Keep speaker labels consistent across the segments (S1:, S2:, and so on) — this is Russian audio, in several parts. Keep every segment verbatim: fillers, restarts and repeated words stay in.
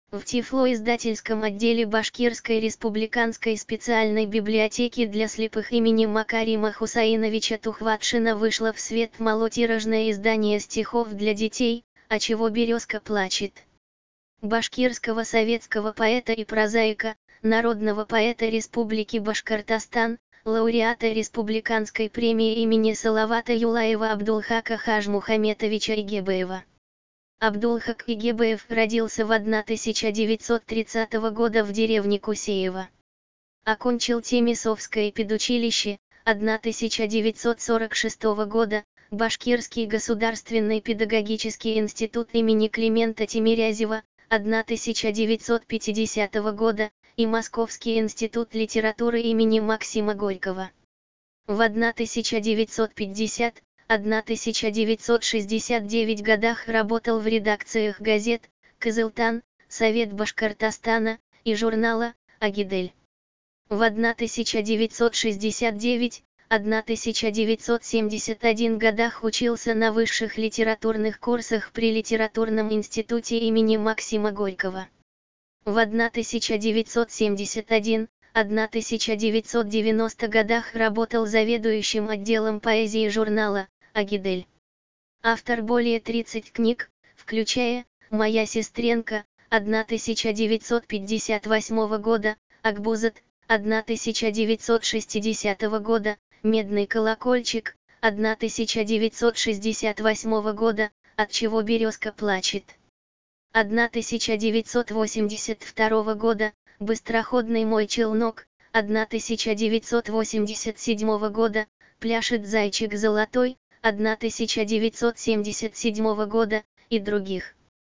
S1: В Тифло-издательском отделе Башкирской республиканской специальной библиотеки для слепых имени Макарима Хусаиновича Тухватшина вышло в свет малотиражное издание стихов для детей «А чего березка плачет?». Башкирского советского поэта и прозаика, народного поэта Республики Башкортостан, лауреата Республиканской премии имени Салавата Юлаева Абдулхака Хажмухаметовича Игебаева. Абдулхак Игебаев родился в тысяча девятьсот тридцатого года в деревне Кусеево. Окончил Темесовское педучилище, тысяча девятьсот сорок шестого года, Башкирский государственный педагогический институт имени Климента Тимирязева, тысяча девятьсот пятидесятого года, и Московский институт литературы имени Максима Горького. В тысяча девятьсот пятидесятом — тысяча девятьсот шестьдесят девятом годах работал в редакциях газет «Кызылтан», «Совет Башкортостана» и журнала «Агидель». В тысяча девятьсот шестьдесят девятом — тысяча девятьсот семьдесят первом годах учился на высших литературных курсах при Литературном институте имени Максима Горького. В тысяча девятьсот семьдесят первом — тысяча девятьсот девяностом годах работал заведующим отделом поэзии журнала «Агидель». Автор более тридцати книг, включая «Моя сестренка» тысяча девятьсот пятьдесят восьмого года, «Акбузат» тысяча девятьсот шестидесятого года, «Медный колокольчик» тысяча девятьсот шестьдесят восьмого года, «От чего березка плачет» тысяча девятьсот восемьдесят второго года, «Быстроходный мой челнок» тысяча девятьсот восемьдесят седьмого года, «Пляшет зайчик золотой» тысяча девятьсот семьдесят седьмого года, и других.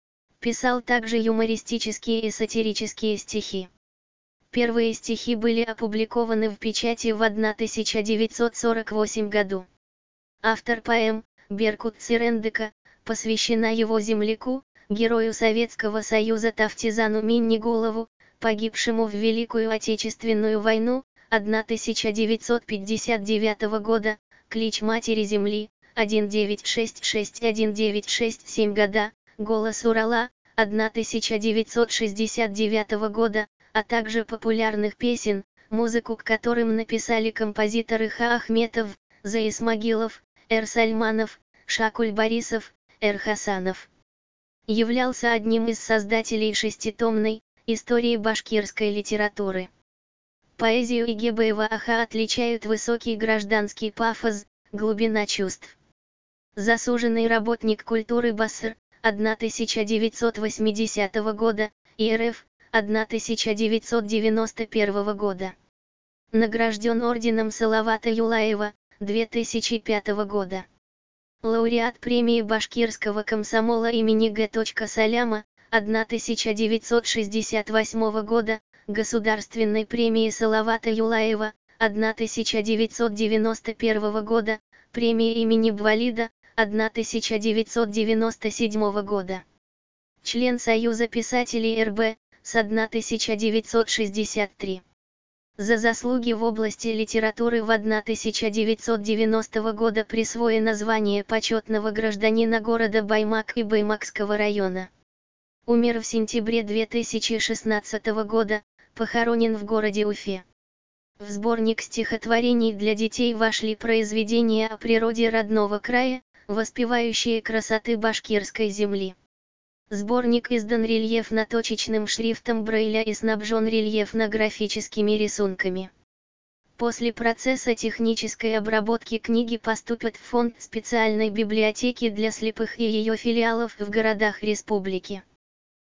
S1: Писал также юмористические и сатирические стихи. Первые стихи были опубликованы в печати в тысяча девятьсот сорок восьмом году. Автор поэм «Беркут Цырендыка» посвящена его земляку, герою Советского Союза Тафтизану Миннигулову, погибшему в Великую Отечественную войну тысяча девятьсот пятьдесят девятого года, клич Матери Земли, один девять шесть шесть один девять шесть семь года, голос Урала, тысяча девятьсот шестьдесят девятого года, а также популярных песен, музыку к которым написали композиторы Ха Ахметов, За Исмагилов, Эр Сальманов, Шакуль Борисов, Эр Хасанов. Являлся одним из создателей шеститомной «Истории башкирской литературы». Поэзию Игебаева-Аха отличают высокий гражданский пафос, глубина чувств. Заслуженный работник культуры БАССР, тысяча девятьсот восьмидесятого года, и эр эф, тысяча девятьсот девяносто первого года. Награжден орденом Салавата Юлаева, две тысячи пятого года. Лауреат премии башкирского комсомола имени Г. Саляма, тысяча девятьсот шестьдесят восьмого года, Государственной премии Салавата Юлаева, тысяча девятьсот девяносто первого года, премии имени Бвалида, тысяча девятьсот девяносто седьмого года. Член Союза писателей эр бэ, с тысяча девятьсот шестьдесят третьего. За заслуги в области литературы в тысяча девятьсот девяностого года присвоено звание почетного гражданина города Баймак и Баймакского района. Умер в сентябре две тысячи шестнадцатого года, похоронен в городе Уфе. В сборник стихотворений для детей вошли произведения о природе родного края, воспевающие красоты башкирской земли. Сборник издан рельефно-точечным шрифтом Брейля и снабжен рельефно-графическими рисунками. После процесса технической обработки книги поступят в фонд специальной библиотеки для слепых и ее филиалов в городах республики.